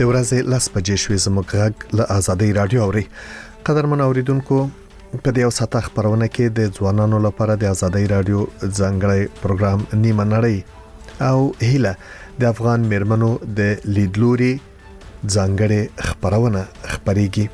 د ورځې لاس بجې شوې زموږ غږ له آزادۍ رادیو اوري. قدرمن اوریدونکو، په دې وساته خبرونه کې د ځوانانو لپاره د آزادۍ رادیو ځانګړی پروګرام نیمه نړۍ او هیله د افغان میرمنو د لیدلوري ځانګړی خبرونه خبريږي.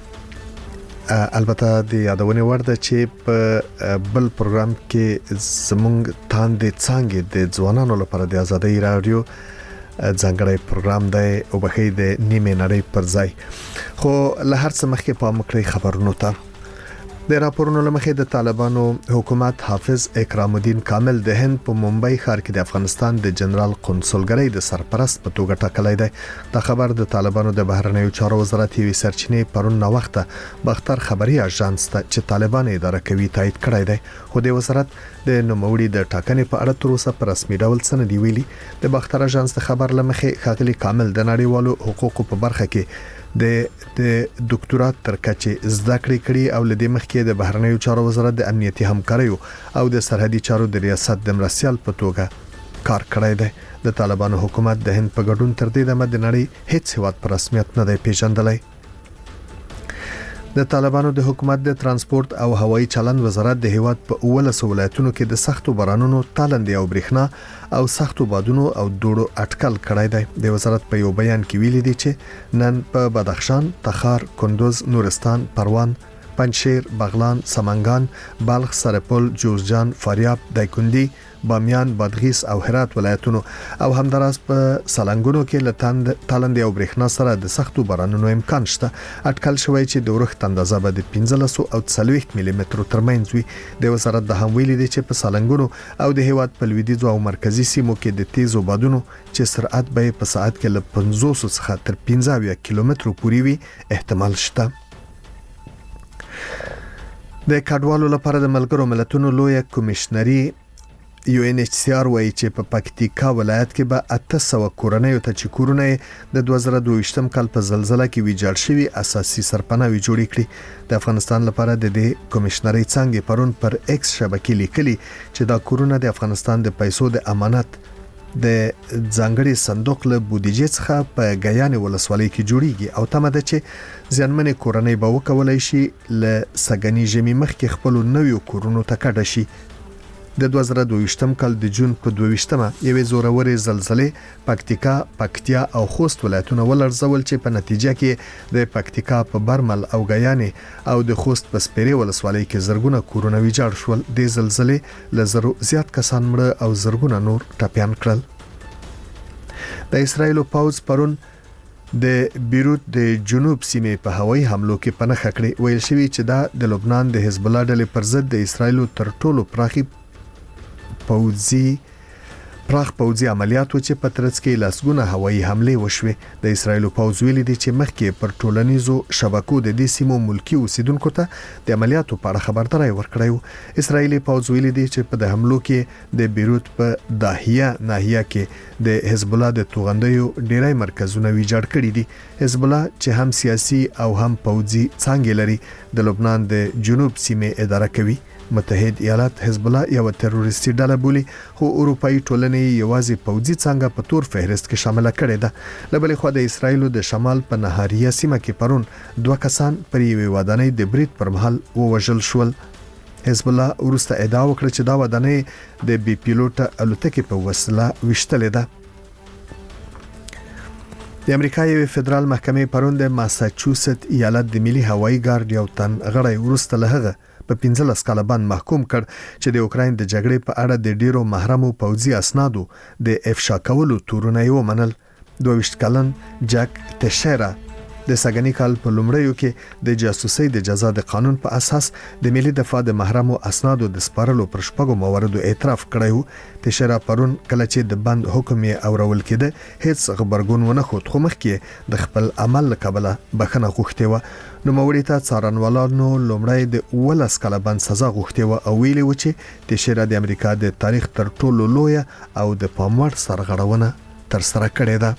البته د یادونه ورده چې په بل پروګرام کې زموږ تاندې څنګه د ځوانانو لپاره د آزادۍ رادیو ځانګړی پروګرام دی او بخې د نیمه نړۍ پر ځای خو له هر څه مخکې په مکرې خبرونو ته د راپورونو لمخې د طالبانو حکومت حافظ اکرام الدین کامل د هند په ممبئی ښار کې د افغانستان د جنرال قونسلګرۍ د سرپرست په توګه ټاکلی دی. دا خبر د طالبانو د بهرنیو چارو وزارت یوې سرچینې پرون نو وخته بختر خبري اژانس ته چې طالبان اداره کوي تایید کړی دی. خو د وزارت د نوموړي د ټاکنې په اړه تر اوسه په رسمي ډول څه نه دی ویلي. د بختر اژانس د خبر لمخې ښاغلي کامل د نړیوالو حقوقو په برخه کې د ډاکټرات تر کچې زده کړې او لدې مخکې د بهرنیو چارو وزارت د امنیتي همکاري او د سرحدي چارو د ریاست د مرستيال په توګه کار کړی دی. د طالبانو حکومت د هند په ګډون تر دې دمه د نړۍ هیڅ هیواد په رسمیت نه دی پیژندلی. د طالبانو د حکومت د ترانسپورت او هوایي چلند وزارت د هیواد په 19 ولایتونو کې د سختو بارانونو تالندې او برېښنا او سختو بادونو او دوړو اټکل کړی دی. د وزارت په یو بیان کې ویلي دی چې نن په بدخشان، تخار، کندوز، نورستان، پروان، پنجشیر، بغلان، سمنګان، بلخ، سرپل، جوزجان، فاریاب، دایکندي، بامیان، بادغیس او هرات ولایتونو او همداراز په سالنګونو کې تالندې او برېښنا سره د سختو بارانونو امکان شته. اټکل شوی چې د ورښت اندازه به د 15 او 40 ملي مترو ترمنځ وي. د وزارت د هم ویلي دی چې په سالنګونو او د هیواد په لویدیځ او مرکزی سیمو کې د تیزو بادونو چې سرعت به په ساعت کې له 50 څخه تر 15 کیلومترو پورې وي احتمال شته. د کډوالو لپاره د ملګرو ملتونو لوی کمشنري UNHCR وایي چې په پکتیکا ولایت کې به 800 کورنۍ ته چې کورونه د 2022م کال په زلزلہ کې ویجاړ شوي اساسي سرپناوي جوړ کړي. د افغانستان لپاره د دې کمشنري څنګه پرون پر ایکس شبکې لیکلي چې دا کورونه د افغانستان د پیسو د امانت د ځانګړي صندوق له بودیجې څخه په غیان ولسوالۍ کې جوړیږي او تمه ده چې ځانمنې کورنۍ به وکولای شي له سګنی جمی مخکې خپل نویو کورونو ته کډه شي. د 2022م کال د جون په 22مه یوې زورورې زلزلې پکتیا او خوست ولایتونه ولړزول چې په نتیجه کې د پکتیکا په برمل او غیانې او د خوست په سپیرې ولسوالۍ کې زرګونه کورونه ویجاړ شول. د زلزلې لزرو زیات کسان مړه او زرګونه نور ټپيان کړل. د اسرایل پوځ پرون د بیروت د جنوب سیمې په هوایي حملو کې پناه کړې. ویل شوی چې دا د لبنان د حزب الله ډلې پر ضد د اسرایل تر ټولو پراخ پوځي عملیاتو چې په ترڅ کې لاسګونه هوایي حمله وشوه. د اسرایل پوځ ویلي دی چې مخکې پر ټولنیزو شبکو د دې سیمو ملکی اوسیدونکو ته د عملیاتو په اړه خبرداري ورکړیو. اسرایلی پوځ ویلي دی چې په د حملو کې د بیروت په داهیه ناحیه کې د حزب الله د توغندیو ډیری مرکزونه ویجاړ کړي دي. حزب الله چې هم سیاسي او هم پوځي څنګه لري د لبنان د جنوب سیمې اداره کوي. متحد ایالات حزب الله یو تروریستي ډله بولي خو اروپאי ټولنې یوازې پوځي څنګه په تور فهرست کې شامل کړي ده. لبلې خو د اسرایل د شمال په نهاریه سیمه کې پرون 2 کسان پر یوې ودانۍ د برید پر مهال ووژل شول. حزب الله ورسته ادعا وکړه چې دا ودانۍ د بي پیلوټ الوتکې په وسیله وشتلې ده. د امریکا یو فدرال محکمې پرون د ماساچوست ایالت د ملي هوایي ګارد یو تن غړی ورسته لهغه په 15 کاله باندې محکوم کړ چې د اوکراین د جګړې په اړه د ډیرو محرمو پوځي اسنادو د افشا کولو تورونه یې ومنل. 22 کلن جک تشیرا د سګنی کال په لومړیو کې د جاسوسۍ د جزا د قانون په اساس د ملي دفاع د محرمو اسنادو د سپارلو پر شپږو مواردو اعتراف کړی. تشیرا پرون کله چې د بند حکم یې اورول کېده هیڅ خبرګون ونه خود خو مخکې د خپل عمل لکبله بخنه غوښته و. نو موري ته څارنوالانو لومړی د 19 کاله باندې سزا غوښته و او ویلي و چې تشیرا د امریکا د تاریخ تر ټولو لوی او د پاموړ سرغړونه تر سره کړې ده.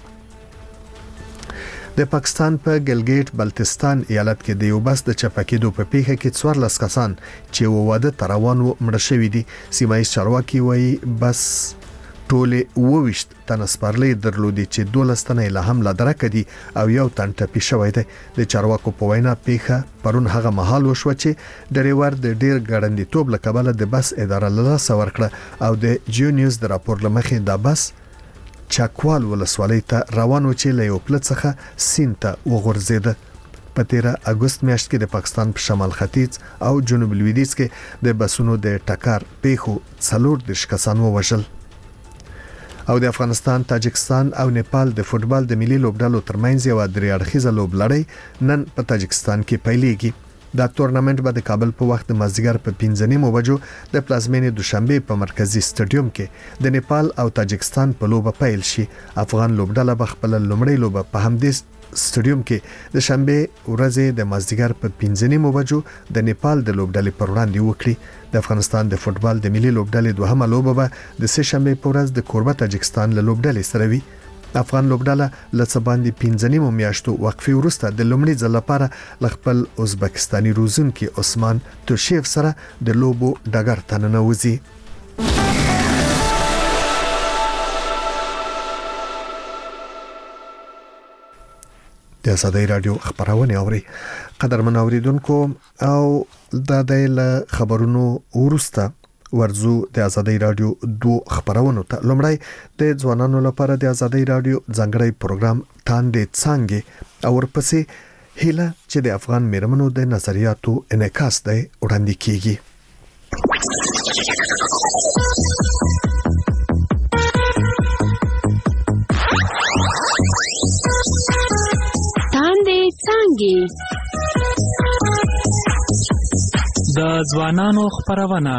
د پاکستان په ګلګیټ بلتستان ایالت کې د یو بس د چپکېدو په پیښه کې 14 کسان چې واده تروان مړ شوي دي. سیمایي چارواکي وایي بس ټولې 28 تن سپارلې درلودي چې 12 تن له حمله درک دي او یو تن ټپي شوی دی. د چارواکو په وینا پیښه پرون هغه مهال وشو چې ډریور د ډیر ګړندیتوب له کبله د بس اداره له لاسه ورکړه او د جیو نیوز د راپور لمخې د بس چاکوال ولسوالۍ ته روان و چې له یو پل څخه سیند ته وغورځیده. په 13 اگست میاشت کې د پاکستان په شمال ختیځ او جنوب لویدیځ کې د بسونو د ټکر پیښو 40 کسان ووژل. او د افغانستان، تاجکستان او نیپال د فوتبال د ملي لوبډلو ترمنځ یو درې اړخیزه لوبلړۍ نن په تاجکستان کې پیلېږي. دا تورنمنت به د کابل په وخت د مازدیګر په 15 بجو د پلازمینې دوشنبه په مرکزی سټډیوم کې د نیپال او تاجکستان په لوبه پیل شي. افغان لوبډله به خپل لومړی لوبه په همدې سټډیوم کې د شنبه ورځې د مازدیګر په 15 بجو د نیپال د لوبډلې پر وړاندې وکړي. د افغانستان د فوتبال د ملي لوبډلې دوهمه لوبه به د سه شنبه په ورځ د کوربه تاجکستان له لوبډلې سره وي. افغان لوبډله له باندې 15 میاشتو وقفې وروسته د لومړي ځل لپاره ل خپل ازبکستاني روزونکي عثمان توشیف سره د لوبو ډګر ته ننوځي. د آزادۍ رادیو خبرونه اوري. قدرمن اوریدونکو او د خبرونو ورسته ورزو د آزادۍ رادیو 2 خبرونه ته لمړی د ځوانانو لپاره د آزادۍ رادیو ځانګړی پروګرام تاندې څنګه او ورپسې هله چې د افغان میرمنو د نظریاتو انعکاس دی وړاندې کیږي. د ځوانانو خبرونه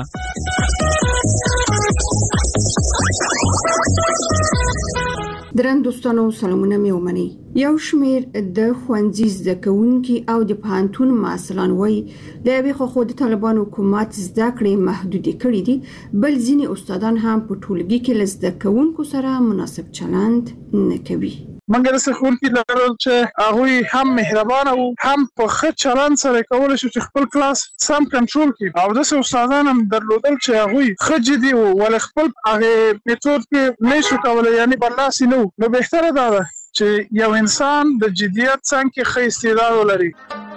درن دوستانو سلامونه مې ومني. یو شمیر د ښوونځي زده کوونکي او د پوهنتون مسؤلان وایي د یوې خو د طالبانو حکومت زده کړې محدودې کړې دي، بل ځینې استادان هم په ټولګي کې له زده کوونکو سره مناسب چلند نه کوي. منګر څخه خونکی لرل چې هغه هم مهربان او هم په ښه چلند سره کول شي چې خپل کلاس سم کنټرول کړي او د استادان هم درلودل چې هغه ښه جدي او ول خپل هغه میتود کې نشو کولای، یعنی برلاسي نو بهتره ده چې یو انسان د جديت څنګه ښه استعداد ولري.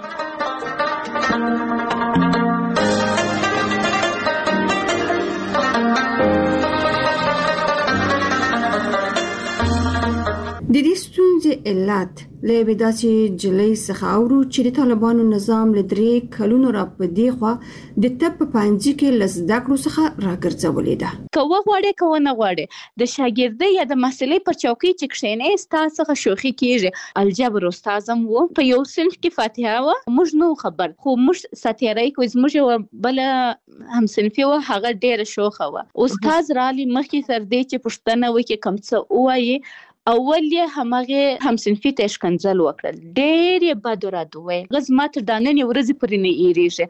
د دې ستونزې علت له بداسي جلۍ څخه اورو چې د طالبانو نظام له 3 کلونو را پدې خو د تپ پنځه کې لزده کړو څخه راګرځولې ده. کوه غواړي کوه نه غواړي د شاګردۍ یا د مسلې پر چوکۍ چې کښینې ستاسو څخه شوخي کیږي. الجبر استادم وو په یو صنف کې فاتحه و، موږ نو خبر خو موږ ساتیرای کوی موږ بل هم صنفي و، هغه ډېر شوخه و. استاد رالي مخکې تر دې چې پښتنه وکي کوم څه وایي اول یې همغه هم صنفي ته شکنځل وکړل، ډېر یې بد رد وویل. غز ما تر داننې ورځې پرې نه ایریږي.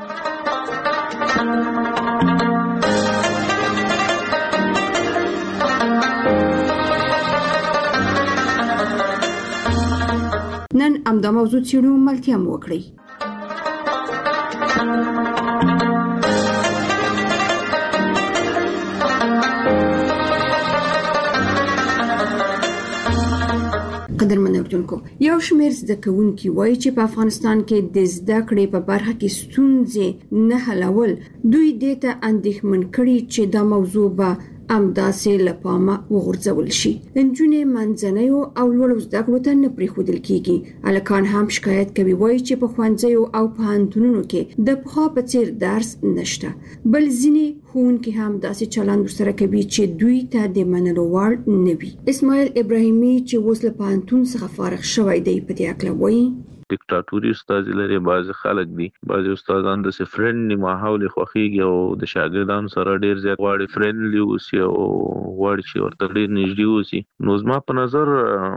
نن امدا موضوع څیړو ملتیا مو وکړي. قدرمن اوریدونکو، یو شمیر زده کوونکي وایي چې په افغانستان کې د زده کړې په برخه کې ستونزې نه حلول دوی دې ته اندېښمن کړي چې دا موضوع به امداسې لپاره وغورځول شي. نجونې منځنیو او لوړو زده کړو ته نه پریښودل کیږي. الکان هم شکایت کوي، وایي چې په ښوونځیو او پوهنتونونو کې د پخوا په څیر درس نشته، بل ځینې ښوونکي هم داسې چلند سره کوي چې دوی ته د منلو وړ نه وي. اسماعیل ابراهیمي چې اوس له پوهنتون څخه فارغ شوی دی په دې اړه وایي دیکتاتوري استاد لري، بعض خلک دي، بعض استادان د فرندلی ماحول خوخيږي او د شاګردانو سره ډیر زیات غواړي فرندلی اوسي او غواړي چې ورته ډیر نږدې اوسي. نو زما په نظر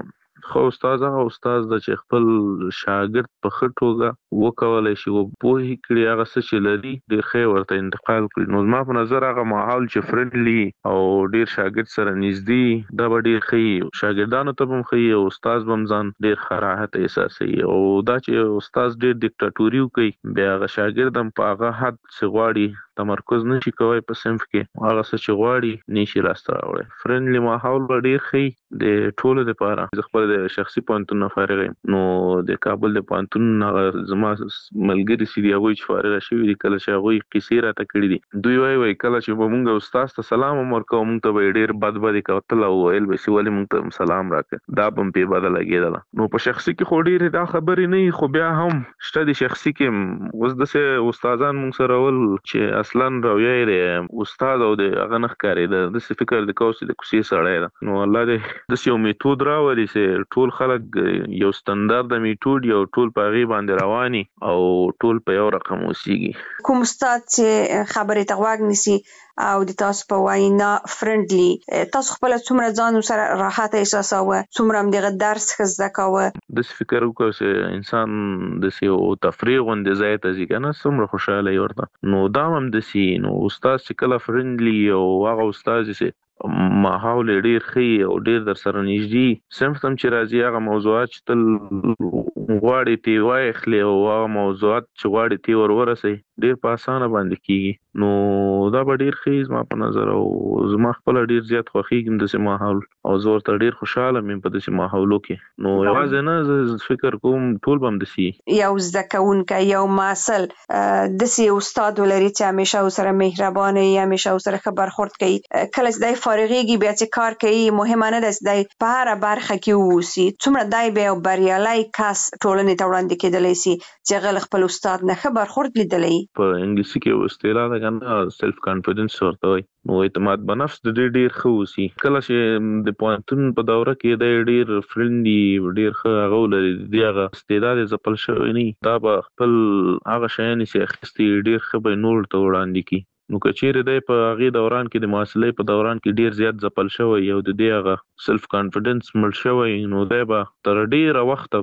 خو استاد د چې خپل شاګرد په ښه توګه وکولای شي او پوهې کړي هغه څه چې لري ډېر ښه ورته انتقال کړي. نو زما په نظر هغه ماحول چې فرندلي او ډېر شاګرد سره نږدې دا به ډېر ښه شاګردانو ته هم ښه او استاد به هم ځان ډېر ښه راحت احساسوي. او دا چې استاد ډېر ډیکټاټوري وکړي بیا هغه شاګرد هم په هغه حد څه غواړي تمرکز نشي کوي په صنف کې هغه څه چې غواړي نشي راسته راوړي. فرندلي ماحول به ډېر ښه د ټولو لپاره. زه خپل د شخصي پوهنتون نه فارغ یم نو د کابل د پوهنتون زما ملګري چې دي هغوی چې فارغ شوي دي کله چې هغوی کیسې راته کړي دي دوی وایي کله چې به مونږ استاد ته سلام هم ورکوو مونږ ته به یې ډېر بد بدې کتل او ویل به چې ولې مونږ ته سلام راکړه دا به هم پې بده لګېدله. نو په شخصي کې خو ډېرې دا خبرې نه وي خو بیا هم شته د شخصي کې اوس داسې استادان مونږ سره ول چې اصلا رویه یې استاد او د هغه نه ښکارېده داسې فکر د کوو چې د کوڅې سړی ده. نو الله دې داسې یو میتود راولي چې ټول خلک یو ستندرد میتود یو ټول په هغې باندې رواني او ټول په یو رقم اوسېږي. کوم استاد چې خبرې ته غوږ نیسي او د تاسو په وینا فرندلي تاسو خپل څومره ځان سره راحت احساساوه څومره هم دغه درس ښه زده کوه؟ داسې فکر وکړو چې انسان داسې یو تفریح غوندې ځای ته ځي که نه څومره خوشحاله وي ورته. نو دا هم داسې نو استاد چې کله فرندلي او هغه استاد چې ماحول ډېر ښه او ډېر در سره نږدې صنف ته هم چې راځي هغه موضوعات چې تل غواړي تې واخلي او هغه موضوعات چې غواړي تې ورسوي ډېر په اسانه باندې کېږي. نو دا به ډېر ښه زما په نظر او زما خپله ډېر زیات خوښېږي داسې ماحول او زه ورته ډېر خوشحاله یم په داسې ماحولو کې. نو یوازې نه زه فکر کوم ټول به هم داسې یو زده کوونکی یو محصل داسې استاد ولري چې همیشه ورسره مهربانه وي همیشه ورسره ښه برخورد کوي کله چې دی فارغېږي بیا چې کار کوي مهمه نه ده چې دی په هره برخه کې واوسي څومره دی بیا یو بریالی کس ټولنې ته وړاندې کېدلی سي چې هغه له خپل استاد نه ښه برخورد لیدلی. په انګلیسي کې یو اصطلاح ده که نه سیلف کانفیډنس ورته وایي. نو اعتماد په نفس د ډېر ښه اوسي. کله چې د پوهنتون په دوره کې دی ډېر فرندلي ډېر ښه هغه ولري د هغه استعداد یې ځپل شوی نه وي دا به خپل هغه شیان چې اخیستي ډېر ښه به یې نورو ته وړاندې کړي. نو که چیرې دی په هغې دوران کې د محصلۍ په دوران کې ډېر زیات ځپل شوی او د دې هغه سیلف کانفیډنس مړ شوی نو دی به تر ډېره وخته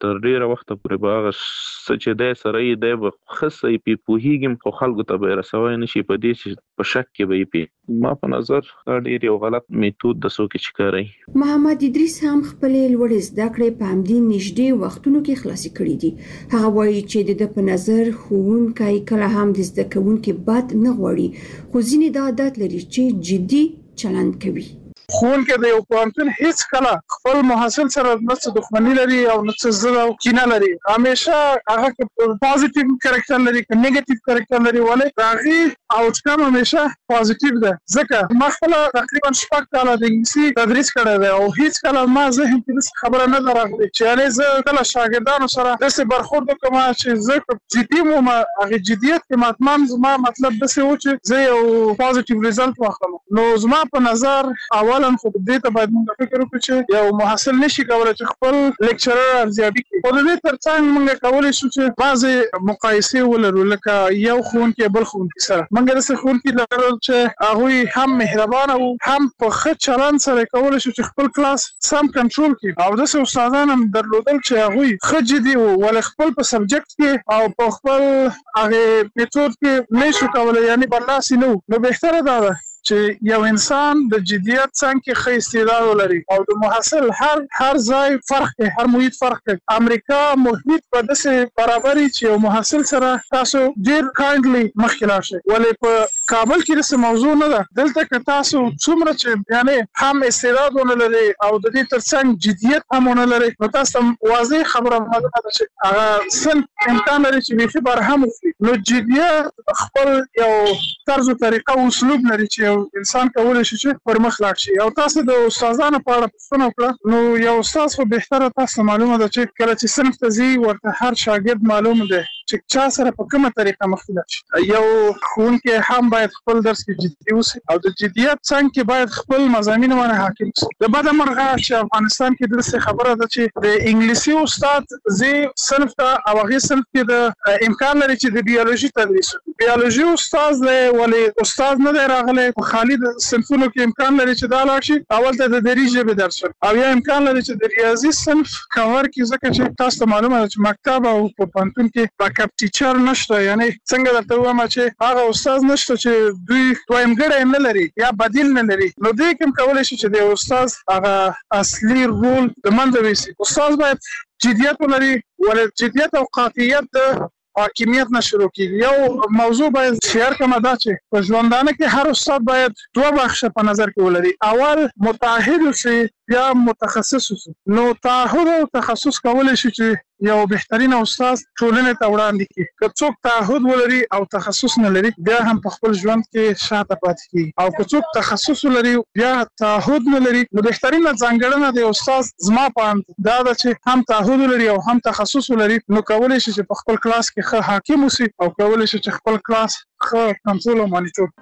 پورې به هغه څه چې دی سره یې دی به ښه صحیح پې پوهېږي خو خلکو ته به یې رسوی نه شي په دې چې په شک کې به یې پې. ما په نظر دا ډېر یو غلط میتود د څوک چې کاروي. محمد ادریس هم خپلې لوړې زده کړې په همدې نږدې وختونو کې خلاصې کړي دي. هغه وایي چې د ده په نظر ښوونکی کله هم د زده کوونکي بد نه غواړي خو ځینې دا عادت لري چې جدي چلند کوي. ښوونکی د یو پوهنتون هیڅ کله خپل محصل سره نه څه دښمني لري او نه څه ضد او کینه لري. همیشه هغه که پازیټیو کرکټر لري که نیگیټیو کرکټر لري ولې د هغې آوټکم همیشه پازیټیو ده. ځکه ما خپله تقریبا 6 کاله د انګلیسي تدریس کړی دی او هیڅ کله ما ذهن کې داسې خبره نه ده راغلې چې یعنې زه کله شاګردانو سره داسې برخورد وکړم چې زه جدي وم هغې جدیت کې ماتمام زما مطلب داسې و چې زه یو پازیټیو ریزلټ واخلم. نو زما په نظر اولا خو دې ته باید موږ فکر وکړو چې یو محصل نشي کولی چې خپل لیکچرر ارزیابي کړي خو د دې تر څنګ موږ کولی شو چې بعضې مقایسې ولرو لکه یو ښوونکی بل ښوونکي سره. موږ داسې ښوونکي لرل چې هغوی هم مهربانه وو هم په ښه چلند سره کولی شو چې خپل کلاس سم کنټرول کړي او داسې استادان هم درلودل چې هغوی ښه جدي وو ولې خپل په سبجیکټ کې او په خپل هغې میتود کې نه شو کولی یعنې برلاسي نه وو. نو بهتره دا ده چې یو انسان د جدیت څنګ کې ښه استعداد ولري او د محصل هر ځای فرق کوي هر محیط فرق کوي. امریکا محیط په داسې برابري چې یو محصل سره تاسو ډېر کایندلی مخکې لاړ شئ ولې په کابل کې داسې موضوع نه ده. دلته که تاسو څومره چې یعنې هم استعداد ونه لرئ او د دې تر څنګ جدیت هم ونه لرئ نو تاسو ته واضح خبره معلومه ده چې هغه صنف امکان لري چې بیخي برهم وکړي. نو جدیت خپل یو طرز و طریقه او اسلوب لري چې انسان کولی شي چې پر مخ لاړ شي. او تاسو د استادانو په اړه پوښتنه وکړه نو یو استاد خو بهتره تاسو معلومه ده چې کله چې صنف ته ځي ورته هر شاګرد معلوم دی چې چا سره په کومه طریقه مختلف شي. یو ښوونکی هم باید خپل درس کې جدي اوسي او د جدیت څنګ کې باید خپل مضامین باندې حاکم شي. د بده مرغه چې افغانستان کې داسې خبره ده چې د انګلیسي استاد زی صنف ته او هغه صنف کې د امکان لري چې د بیولوژي تدریس بیولوژي استاد له ولی استاد نه راغلی په خالي د صنفونو کې امکان لري چې دا لاړ شي اول ته د دری ژبه درس او یا امکان لري چې د ریاضي صنف کور کې ځکه چې تاسو معلومه ده چې مکتب او په پانتون کې بیکاپ ټیچر نشته، یعنی څنګه درته وایم چې هغه استاد نشته چې دوی دویمګړی نه لري یا بدیل نه لري، نو دوی کوم کولای شي چې د استاد هغه اصلي رول د منځه ویسي. استاد باید جدیت ولري، ولې جدیت او قاطعیت د حاکمیت نه شروع کیږي. یو موضوع باید شعر کومه ده چې په ژوندانه کې هر استاد باید دوه بخشه په نظر کې ولري، اول متعهد اوسي یا متخصص اوسي. نو تعهد او تخصص کولای شي چې یو بهترین استاد ټولنې ته وړاندې کړي. که څوک تعهد ولري او تخصص نه لري بیا هم په خپل ژوند کې شاته پاتې کیږي، او که څوک تخصص ولري بیا تعهد نه لري، نو بهترینه ځانګړنه د استاد زما په اند دا ده چې هم تعهد ولري او هم تخصص ولري، نو کولای شي چې په خپل کلاس کې ښه حاکم اوسي او کولای شي چې خپل کلاس ښه کنټرول او مانیټور.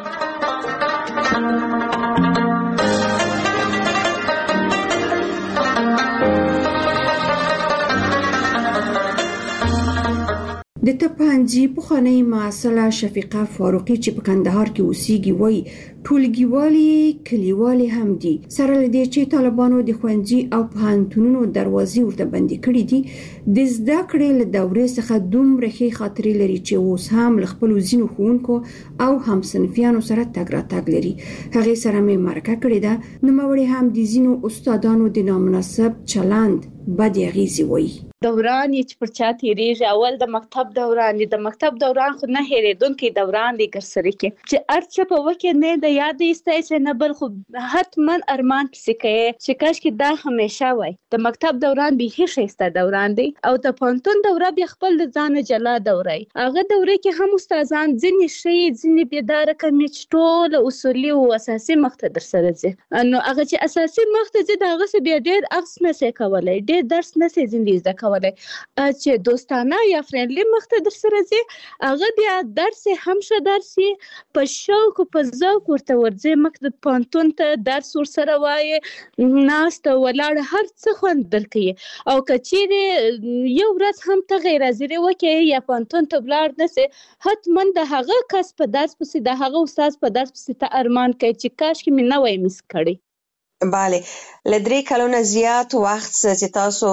د تپانځي پخوانی معاصله شفیقه فاروقي چې په کندهار کې اوسېږي وایي ټولګیوالي کلیوالي هم دي، سره له دې چې طالبانو د ښوونځي او پوهنتونونو دروازې ورته بندي کړې دي. د زده کړې له دورې څخه دومره ښې خاطرې لري چې اوس هم له خپلو ځینو ښوونکو او همصنفیانو سره تګ راتګ لري. هغې سره مې مرکه کړې ده. نوموړې هم د ځینو استادانو د نامناسب چلند بدې اغېزې وایي. دوران چې پر چا تیریږي، اول د مکتب دوران دی، د مکتب دوران خو نه هېرېدونکی دوران دی ګرسره کې چې ارچه په وکه نه د یاد ایستای چې نه بل خو حتما ارمان پسې کوي چې کاش کې دا همیشه وای. د مکتب دوران به هیڅ ښایسته دوران دی او د پوهنتون دوره بیا خپل د ځان جلا دوره هغه دوره کې هم استادان ځینې شي ځینې بیداره کمې چې ټول اصولي او اساسي مخته در سره ځي، نو هغه چې اساسي مخته ځي د هغه څه بیا ډېر اخس نه سي کولی، ډېر درس نه سي ځینې زده کولی، چې دوستانه یا فرندلي مخته در سره ځي هغه بیا درس هم ښه درس په شوق او په ذوق ورته ورځي. مکتب پوهنتون ته درس ورسره وایي، ناسته ولاړه هر څه خوند درکوي، او که چیرې یو ورځ هم ته غیر حاضري وکړې یا پوهنتون ته ولاړ نه سې، حتما د هغه کس په درس پسې د هغه استاد په درس پسې ته ارمان کوي چې کاشکې مې نه وای مس کړی. بله، له 3 کلونه زیات وخت چې تاسو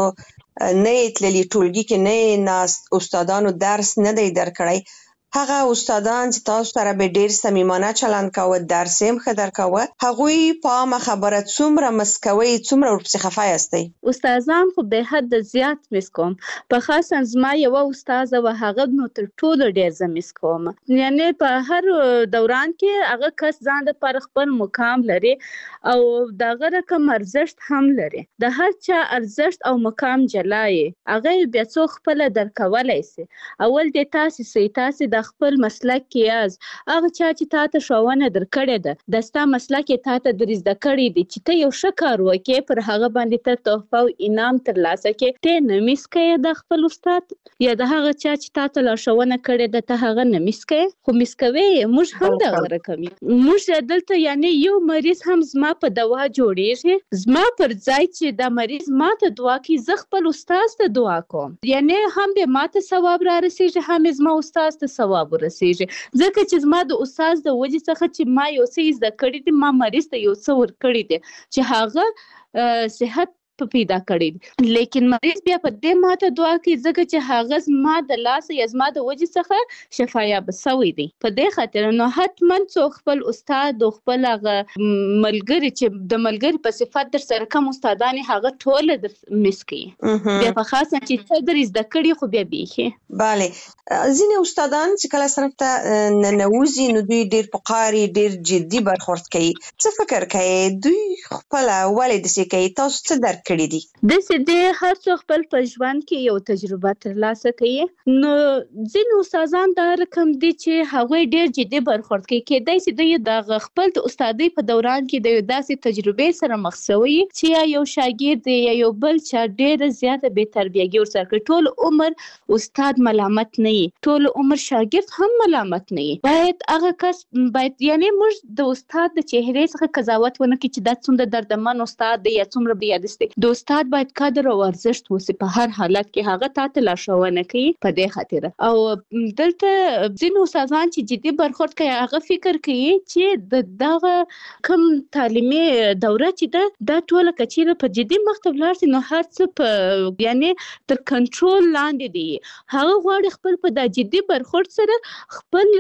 نه تللی ټولګي کې نه ناست، استادانو درس نه دی درکړی، هغه استادان چې تاسو سره به ډیر صمیمانه چلند کاوه، درس هم ښه درکاوه، هغوی په عامه خبره څومره مسکوي، څومره ورپسې خفه یاستئ؟ استادان خو به حد زیات مس کوم، په خاصه زما یوه استاده وه هغه نو تر ټولو ډیر زه مس کوم، یعنی په هر دوران کې هغه کس ځان دپاره خپل مقام لري او د هغه رقم ارزښت هم لري. د هر چا ارزښت او مقام جلا یې، هغه بیا څوک خپله درکولی سي. اول دې تاسې سئ، تاسې د خپل مسلک کې یاز، هغه چا چې تا ته ښوونه درکړې ده، د ستا مسلک یې تا ته در زده کړی دی چې ته یو ښه کار وکړې، پر هغه باندې ته تحفه او انعام ترلاسه کړې، ته نه مس کوې د خپل استاد، یا د هغه چا چې تا ته لارښوونه کړې ده ته هغه نه مس کوې، خو مس کوې یې. موږ هم دغه رقم یو، موږ دلته یعنی یو مریض هم زما په دوا جوړیږي، زما پر ځای چې دا مریض ما ته دعا کوي زه خپل استاد ته دعا کوم، یعنی هم به ما ته ثواب را رسیږي، هم زما استاد ته ثواب ورسیږي، ځکه چې زما د استاد د وجې څخه چې ما یو څه زده کړي دي، ما مریض ته یو څه ورکړي دي چې هغه صحت په پیدا کړی دي، لیکن مریض بیا په دې ماته دعا کوي ځکه چې هغه زما د لاسه یا زما د وجې څخه شفایاب سوی دی. په دې خاطر نو حتما څوک خپل استاد او خپل هغه ملګري چې د ملګري په صفت در سره کوم استادان هغه ټول در مس کوي، بیا په خاصه چې ته در زده کړي خو بیا بیخي. بله، ځینې استادان چې کله صنف ته ننوځي نو دوی ډیر پقاري، ډیر جدي برخورد کوي. څه فکر کوي دوی خپله ولې داسې کوي؟ تاسو څه درک کړي دي؟ د هر څو خپل په ژوند کې یو تجربه ترلاسه کوي. نو ځینې استادان دا رقم دي چې هغوی ډېر جدي برخورد کوي. کېدای شي دوی د خپل د استادۍ په دوران کې د داسې تجربې سره مخ شوي چې یا یو شاګرد یا یو بل چا ډېره زیاته بې تربیګي ورسره کړي. ټول عمر استاد ملامت نه وي، ټول عمر شاګرد هم ملامت نه وي. باید هغه کس یعنې موږ د استاد د چهرې څخه قضاوت ونه کړي چې دا څومره دردمن استاد دی یا څومره بېادست دی. د استاد باید قدر او ارزښت وسي په هر حالت کې. هغه تاته لارښوونه کوي په دې خاطر. او دلته ځینې استادان چې جدي برخورد کوي هغه فکر کوي چې دغه کوم تعلیمي دوره چې ده دا ټوله که چیرې په جدي مخ ته ولاړ شي نو هر څه په یعنې تر کنټرول لاندې دي. هغه غواړي خپل په دا جدي برخورد سره خپل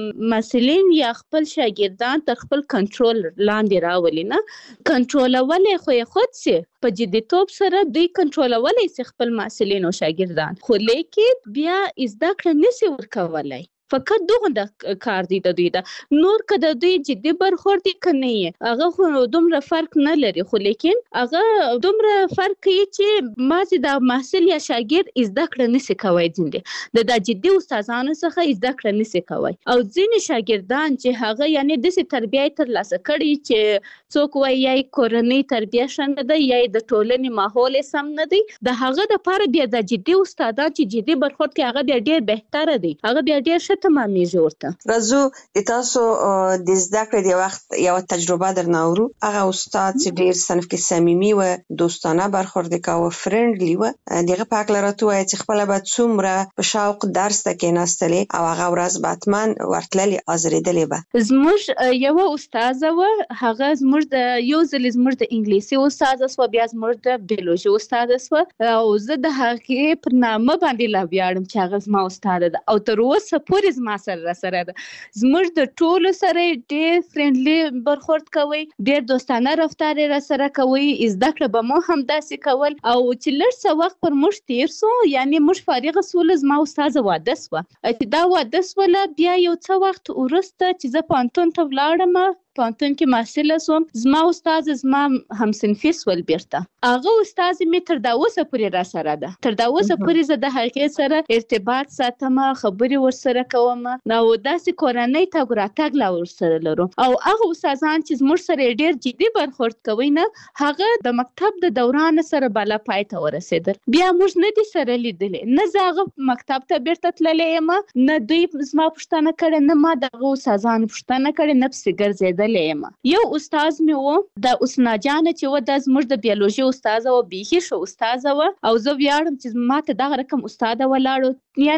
مسؤلین یا خپل شاګردان تر خپل کنټرول لاندې راولي. نه کنټرولولی خو یې خود سي په جديتوب سره دوی کنټرولولی سي خپل مسؤلین او شاګردان، خو لیکن بیا زده کړه نشي ورکولی. فقط دغه د کار دی د دوی ده. نور که د دوی جدي برخورد که نه یې هغه خو دومره فرق نه لري، خو لیکن هغه دومره فرق کوي چې مازې د محصل یا شاګرد زده کړه نشي کوی. ځینې د جدي استادانو څخه زده کړه نشي کوی. او ځینې شاګردان چې هغه یعنې داسې تربیه یې ترلاسه کړي چې څوک وایي یا یې کورنۍ تربیه ښه نه ده یا یې د ټولنې ماحول یې سم نه دی، د هغه دپاره بیا د جدي استادان چې جدي برخورد کوي هغه بیا ډېر بهتره دی، هغه بیا ډېر ښه تمامېږي ورته. رازو د تاسو د زده کړې د وخت یو تجربه درنه اورو. هغه استاد چې ډېر صنف کې صمیمي و، دوستانه برخورد کاوه، فرندلی و، دغه په هکله راته ووایه چې خپله به څومره په شوق درس ته کېناستلې او هغه ورځ به حتما ورتللې ازرېدلې به. زموږ یوه استاذه وه، هغه زموږ د یو ځلې زموږ د انګلیسي استاده سوه، بیا زموږ د بیولوژي استاده سوه، او زه د هغې پر نامه باندې لا ویاړم چې هغه زما استاده ده او تر اوسه پورې زما سره ده. زموږ د ټولو سره ډېر فرندلی برخورد کوي، ډېر دوستانه رفتار یې راسره کوي. زده کړه به مو هم داسې کول. او چې لږ څه وخت پر موږ تېر سو، یعنې موږ فارغه سوله، زما استاذه واده سوه. چې دا واده سوله بیا یو څه وخت وروسته چې زه پوهنتون ته ولاړم، پوهنتون کې محصله سوم، زما استاد زما همصنفي سول بیرته. هغه استاد مې تر دا اوسه پورې راسره ده. تر دا اوسه پورې زه د هغې سره ارتباط ساتم، خبرې ورسره کوم، او داسې کورنۍ تګ راتګ لا ورسره لرو. او هغه استادان چې زموږ سره ډېر جدي برخورد کوي نه، هغه د مکتب د دوران سره بالا پای ته ورسېدل. بیا موږ نه دي سره لیدلې، نه زه هغه مکتب ته بیرته تللی یم، نه دوی زما پوښتنه کړې، نه ما د هغه استادانو پوښتنه کړې، نه پسې ګرځېدل. یو استاد مې و، د حسنا جانه چې و، دا زموږ د بیولوژي استاده و، بیخي ښه استاده و. او زه ویاړم چې ما ته دغه رقم استاده ولاړو.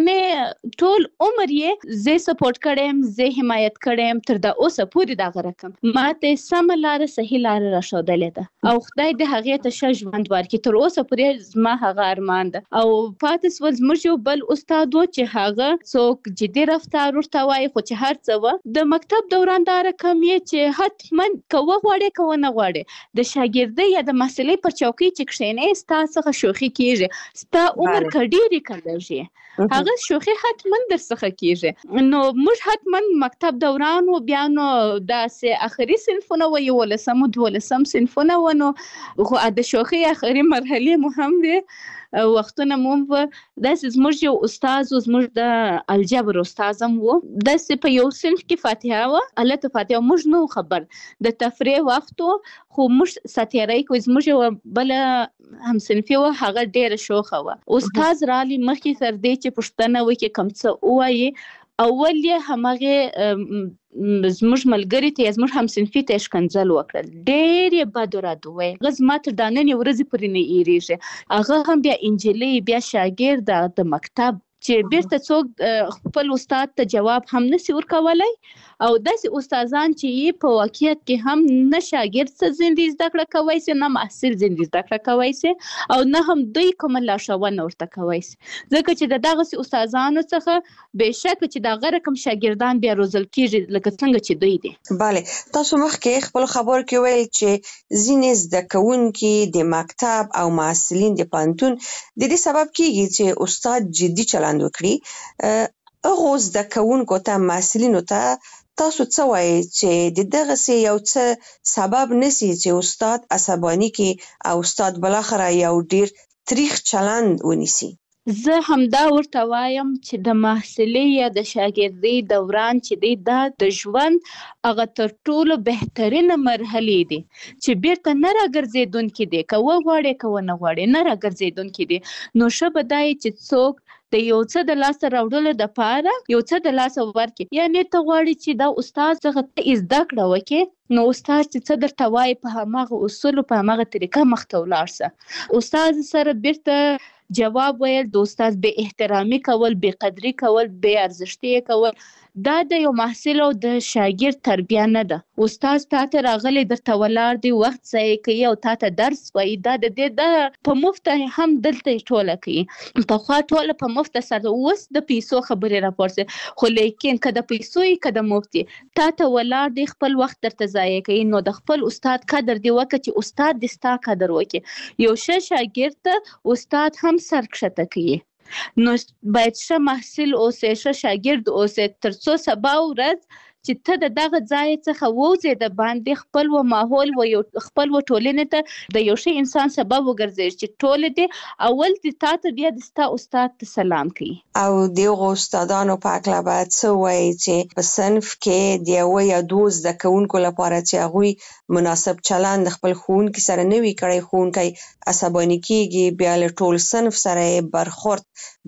یعنې ټول عمر یې زه سپورټ کړی یم، زه حمایت کړی یم، تر دا اوسه پورې دغه رقم ما ته سمه لاره صحیح لاره راښودلې ده. او خدای دې هغې ته ښه ژوند ورکړي. تر اوسه پورې زما هغه ارمان ده. او پاتې سول زموږ یو بل استاد و چې هغه څوک جدي رفتار ورته وایي، خو چې هر څه و د مکتب دوران دا رقم یې چې حتما که وغواړې که ونه غواړې د شاګردۍ یا د محصلۍ پر چوکۍ چې کښېنې ستا څخه شوخي کېږي. ستا عمر که ډېرې که لږ یې هغه شوخي حتما در څخه کېږي. نو موږ حتما مکتب دوران و، بیا نو داسې اخري صنفونه و، 11 و 12 صنفونه و، نو خو د شوخي اخري مرحلې مو هم دي وختونه مو داسې. زموږ یو استاد و، زموږ د الجبر استاد هم و، داسې په یو صنف کې فاتحه وه، هلته فاتحه موږ نه خبر د تفریح وخت و، خو موږ ساتیری کوو. زموږ یوه بله همصنفي وه، هغه ډېره شوخه وه. استاد رالی مخکې تر دې چې پوښتنه وکړي کوم څه ووایي، اول یې همغې زموږ ملګري ته یا زموږ همصنفي ته یې ښکنځل وکړل، ډېر یې بد وراد وویل. هغه زما تر دا ننې ورځې پورې نه هېرېږي. هغه هم بیا انجلۍ، بیا شاګرده د مکتب چې بیرته څوک خپل استاد ته جواب هم نشي ورکولی. او داسې استادان چې په واقعیت کې هم نه شاګرد څه زندې زده کړه کوی سي، نه محصل زندې زده کړه کوی سي، او نه هم دوی کومه لارښوونه ورته کوی سي. ځکه چې د دغسې استادانو څخه بېشکه چې د هغه رقم شاګردان بیا روزل کېږي لکه څنګه چې دوی دي. بله، تاسو مخکې خپل خبرو کې ویل چې ځینې زده کوونکي د مکتب او محصلین د پوهنتون د دې سبب کېږي چې استاد جدي چلند وکړي. هغو زده کوونکو ته، محصلینو ته تاسو څه وایي چې د دغسې یو څه سبب نسی چې استاد عصبانی کې او استاد بالاخره یو ډیر تریخ چلند ونیسي؟ زه همدا ورته وایم چې د محصلې یا د شاګردۍ دوران چې دی دا د ژوند هغه تر ټولو بهترینه مرحلې دي چې بیرته نه راګرځېدونکي دي، که وغواړې که ونه غواړې نه راګرځېدونکي دي. نو ښه به دا وي چې څوک د یو څه د لاسه راوړلو دپاره یو څه د لاسه ورکړي. یعنې ته غواړې چې دا استاد څخه ته زده کړه وکړې، نو استاد چې څه درته وایي په هماغه اصولو په هماغه طریقه مخته ولاړ شه. استاد سره بیرته جواب ویل، د استاد بې احترامي کول، بې قدري کول، بې ارزښتي کول، دا د یو محصل او د شاګرد تربیه نه ده. استاد تا ته راغلی درته ولاړ دی، وخت ضایع کوي او تا ته درس وایي، دا د دې د په مفته هم دلته ټوله کوي. پخوا ټوله په مفته سره، اوس د پیسو خبرې راپورځي، خو لیکن که د پیسو یې که د مفتي تا ته ولاړ دی خپل وخت درته ضایع کوي. نو د خپل استاد قدر دی وکړه چې استاد دې ستا قدر وکړي. یو ښه شاګرد ته استاد هم سر کښته کوي. نو باید ښه محصل اوسې، ښه شاګرد اوسې، تر څو سبا ورځ چې ته د دغه ځای څخه ووځې د باندې خپل و ماحول و خپل و ټولنې ته د یو ښه انسان سبب وګرځې چې ټول دې اول دې تا ته بیا د ستا استاد ته سلام کوي. او د هغو استادانو په هکله باید څه وایي چې په صنف کې د یوه یا دوو زده کوونکو لپاره چې هغوی مناسب چلند د خپل ښوونکي سره نه وي کړی، ښوونکی عصباني کېږي، بیا له ټول صنف سره یې برخورد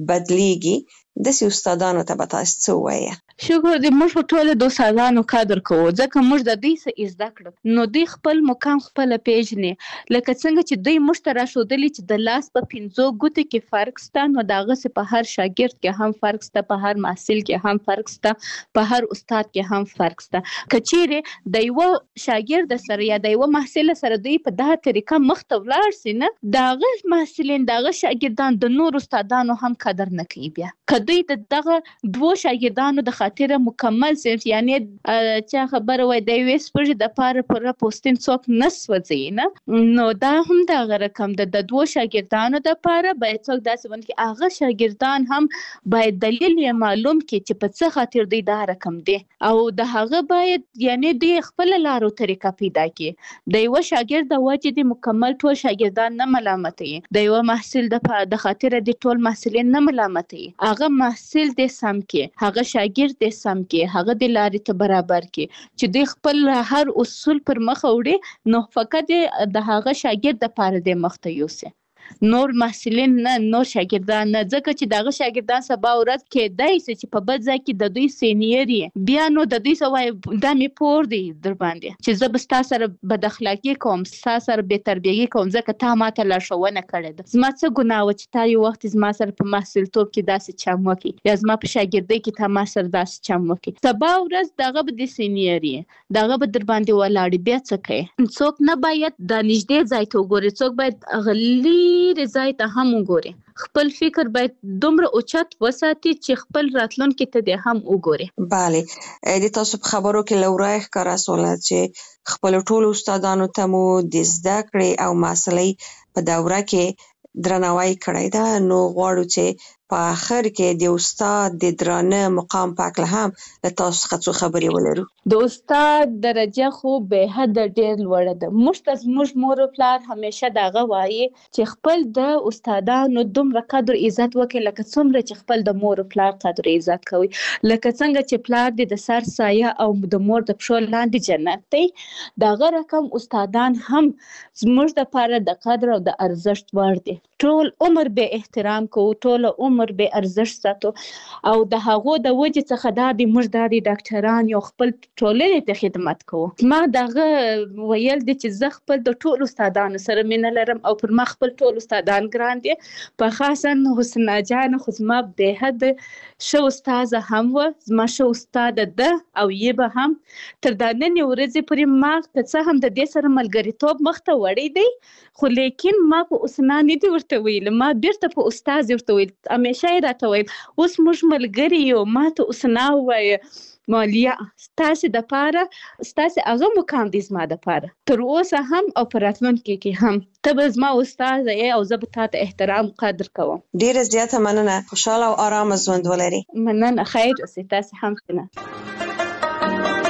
بدلیږي، داسې استادانو ته به تاسو څه وایي؟ شکر دې، موږ ټول د استادانو قدر کوو، ځکه موږ د دوی څه زده کړو، نو دوی خپل مقام خپله پیژني. لکه څنګه چې دوی موږ ته راښودلي چې د لاس په 5 ګوتو کې فرق شته، نو د هغسې په هر شاګرد کې هم فرق شته، په هر محصل کې هم فرق شته، په هر استاد کې هم فرق شته. که چیرې د یوه شاګرد سره یا د یوه محصل سره دوی په دغه طریقه مخته ولاړ سي، نه د هغه محصلین د هغه شاګردان د نور استادانو هم قدر نه کوي. بیا که دوی د دغه 2 شاګردانو د خاطره مکمل صنف، یعنې چا خبره وای د یوې سپږې دپاره پوره پوستین څوک نه سوځوي، نه، نو دا هم دغه رقم ده. د 2 شاګردانو دپاره باید څوک داسې ونه کړي، هغه شاګردان هم باید دلیل یې معلوم کړي چې په څه خاطر دوی دا رقم دی، او د هغه باید یعنې دوی خپله لار او طریقه پیدا کړي. د یوه شاګرد د وجې د مکمل ټول شاګردان نه ملامتوي، د یوه محصل د خاطره د ټول محصلین نه ملامتوي. هغه محصل دې سم کړي، هغه شاګرد دې سم کې، هغه د لارې ته برابر کې چې دوی خپل هر اصول پر مخ وړي، نو فقط د هغه شاګرد دپاره د مخته یوسي، نور محصلین نه، نور شاګردان نه. ځکه چې دغه شاګردان سبا ورځ کېدای شي چې په بل ځای کې د دوی سینیر یې، بیا نو د دوی څه وایي دا مې پور دی در باندې چې زه به ستا سره بد اخلاقي کوم، ستا سره بې تربیهي کوم، ځکه تا ما ته لارښوونه کړې ده. زما څه ګناه وه چې تا یو وخت زما سره په محصلتوب کې داسې چم وکړي، یا زما په شاګردۍ کې تا ما سره داسې چم وکړي. سبا ورځ دغه به د سینیر یې، دغه به در باندې ولاړې، بیا څه کوي؟ څوک نه باید د نږدې ځای ته وګوري، څوک باید هغه لرې ځای ته هم وګوري. خپل فکر باید دومره اوچت وساتي چې خپل راتلونکي ته دې هم وګوري. بله، د تاسو په خبرو کې له ورایه ښکاره سوله چې خپلو ټولو استادانو ته مو د زده کړې او محصلۍ په دوره کې درناوی کړی ده. نو غواړو چې په آخر کې د استاد د درانه مقام په هکله هم له تاسو څخه څو خبرې ولرو. د استاد درجه خو به حده ډېر لوړه ده. موږ ته زموږ مور او پلار همیشه دغه وایي چې خپل د استادانو دومره قدر عزت وکړئ لکه څومره چې خپل د مور او پلار قدر عزت کوئ. لکه څنګه چې پلار دې د سر سایه او د مور د پښو لاندې جنت دی، دغه رقم استادان هم زموږ دپاره د قدر او د ارزښت وړ دي. ټول عمر به احترام کوو، ټول عمر به ارزښت ساتو، او د هغو د وجې څخه دا دی موږ دا د ډاکټران یو خپل ټولنې ته خدمت کوو. ما دغه ویل دي چې زه خپل د ټولو استادانو سره مینه لرم او پر ما خپل ټول استادان ګران دي. په خاصا حسنا جان خو زما به حد ښه استاده هم وه، زما ښه استاده ده او یې به هم تر دا نننۍ ورځې پورې ما که څه هم د دې سره ملګریتوب مخته وړی دی، خو لیکن ما په حسنا نه دي ورته ویل، ما بیرته په استاد ورته ویل، همیشه یې راته ویل اوس موږ ملګري یو، ما ته حسنا ووایه مالیا ستاسې دپاره ستاسې هغه مقام دی زما دپاره تر اوسه هم او په راتلونکي کې هم. ته به زما استاده یې او زه به تا ته احترام قدر کوم. ډېره زیاته مننه، خوشحاله او ارامه ژوند ولري. مننه، خیر اوسئ، تاسې هم ښه.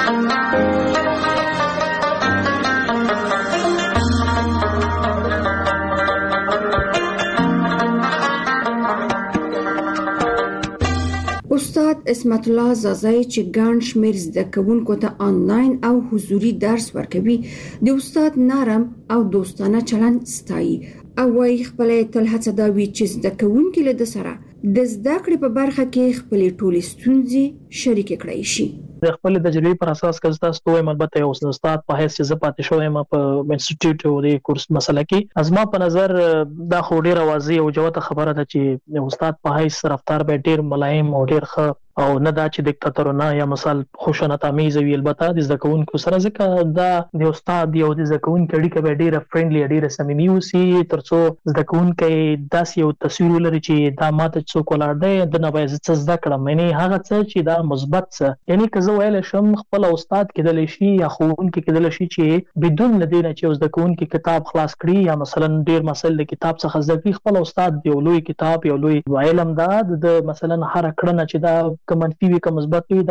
استاد اسمت الله زازای چې ګڼ شمېر زده کوونکو ته آنلاین او حضوري درس ورکوي د استاد نرم او دوستانه چلند ستایي او وايي خپل تل هڅه دا وي چې زده کوونکي له سره د زده کړې په برخه کې خپل ټولې ستونزې شریک کړئ شي. د خپل تجربې پر اساس که تاسو ته وایم البته یو استاد په حیث چې زه پاتې شوم په انسټیټیوټ او د کورس مسله کې ازما په نظر دا خو ډیره واضح او جوته خبره ده چې استاد په حیث رفتار به ډیر ملایم او ډیر ښه او نه دا چې دیکتاتورونه یا مثال خوشنه تامیز وي. البته د زده کوونکو سره ځکه دا د استاد یو د زده کوونکو اړیکه به ډیره فرندلی ډیره صمیمي وي ترڅو زده کوونکو داس یو تصویر ولري چې دا ماته څوک ولاړ دی د نه باید څه زده کړم یعنی هغه څه چې دا مثبت څه یعنی که زه ویل شم خپل استاد کېدل شي یا ښوونکی کېدل شي چې بدون لدینه چې زده کوونکو کتاب خلاص کړي یا مثلا ډیر مسل د کتاب څخه زده کړي خپل استاد یو لوی کتاب یو لوی علم دا د مثلا هر کړنه چې دا که منفي وي که مثبت وي